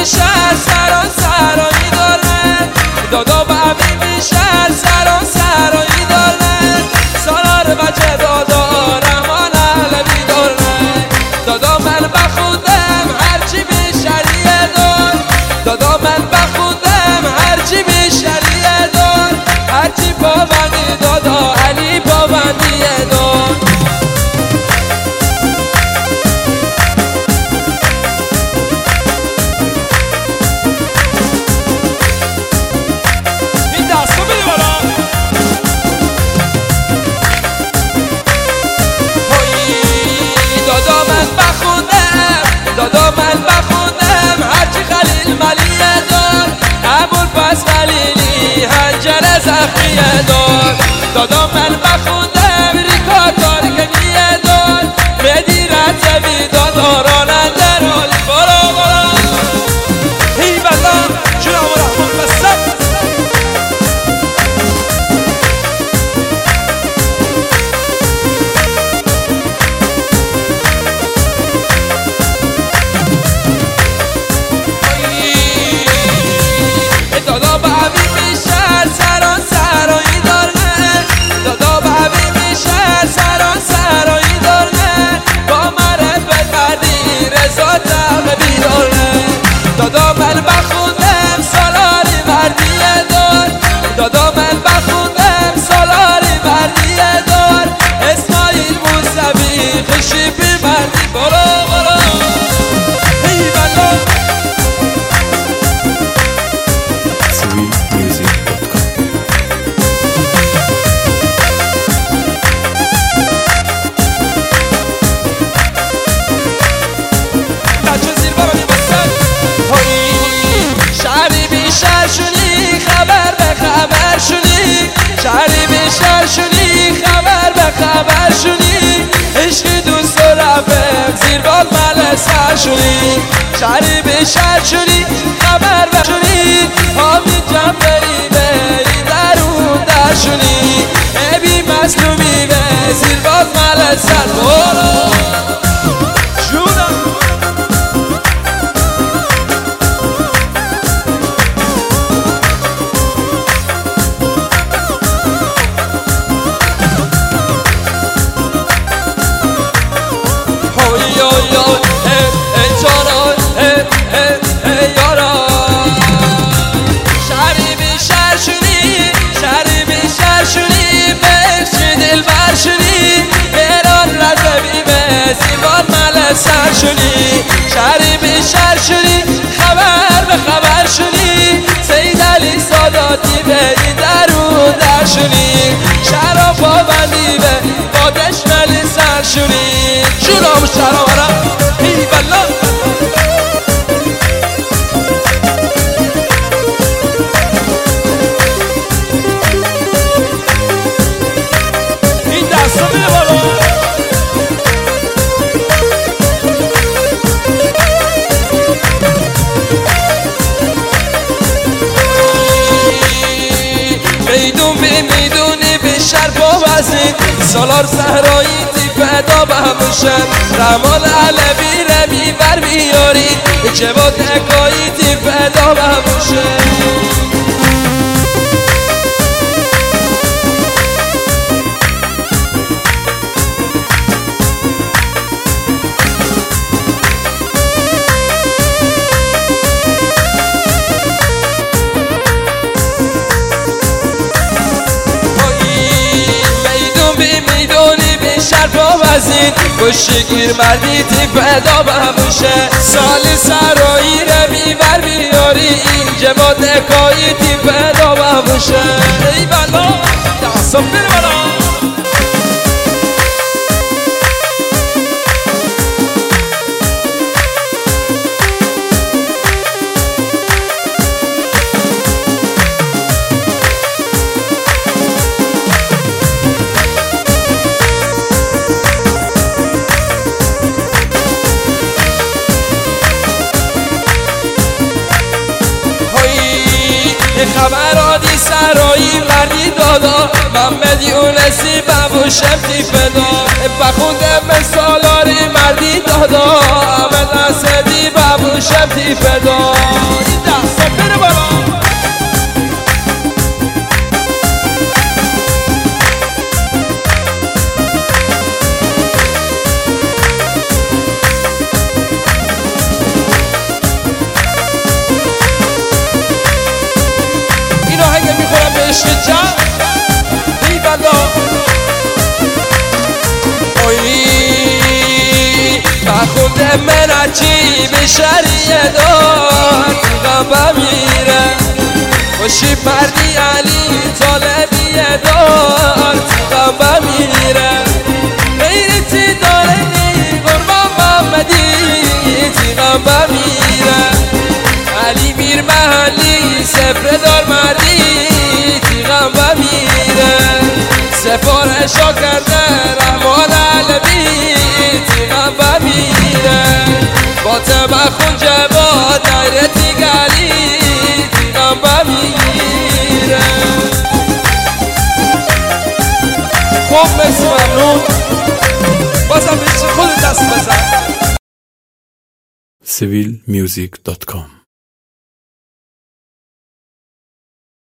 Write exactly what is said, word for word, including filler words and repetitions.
میشر سران سرایی دارن دادا بابی میشر سران سرایی دارن سالار بچه دادا رحمان علوی دارن دادا من بخودم هرچی میشریه دار دادا من بخودم هرچی میشریه دار هرچی پابندی دادا علی پابندیه دار دادا من بخونم هرچی خلیل ملیه دار ابوالفضل خلیلی هنجر زخمیه دار دادا من بخوندم ریکا تارکنیه دار مهدی رجبی دادا راننده رالی برو برو هی بلا جناب رحمان بسد دادا من بخوندم سالاری مردیه دار دادا من بخوندم سالاری مردیه دار اسماعیل موسوی خشیبی مردی برو برو هی بلا sweet music dot com شونی خبر به خبر شونی شهری به شهر شونی خبر به خبر شونی عشق دوست و رفت زیر باد مل سر شونی شهری به شهر شونی خبر به شونی حامی جمع بری بری درون در شونی ابی مظلومی به زیر باد مل سر برو جونم سر شونی شهری به شهر شونی خبر به خبر شونی سید علی ساداتی بری درون در شونی شهر پابندی به بادش ملی سر شونی شونم شهر آمارم هی بلا این دستا میره بالا میدون به میدونی به شرف و وزین سالار صحرایی تی فدا به هموشن رحمان علوی رمی بر میاری جواد اکایی تی فدا به هموشن کشگیر مردی تی فدا به هموشه سالی سرایی رمی بر بیاری این جواد اکایی تی فدا به هموشه ای بلا دستم بیر بلا خبرادی سرایی مردی دادا محمد یونسی بابوشم تی فدا بخوندم سالاری مردی دادا احمد اسدی بابوشم بشم تی فدا دستا بره بالا این آهنگ میخورم به عشق جمع تی فدا خود من عجیب شریعه دار دیگم بمیره خوشی پردی علی طالبیه دار دیگم بمیره غیرتی داره نی قربان محمدی دیگم بمیره علی میر محلی سفره دار مردی دیگم بمیره سفارشا کرده رحمان علوی دیگم بمیره فاطمه خون جواد دایرتی گلی دیگم بمیره خوب مرسی ممنون بازم به خود دست بزن civil music dot com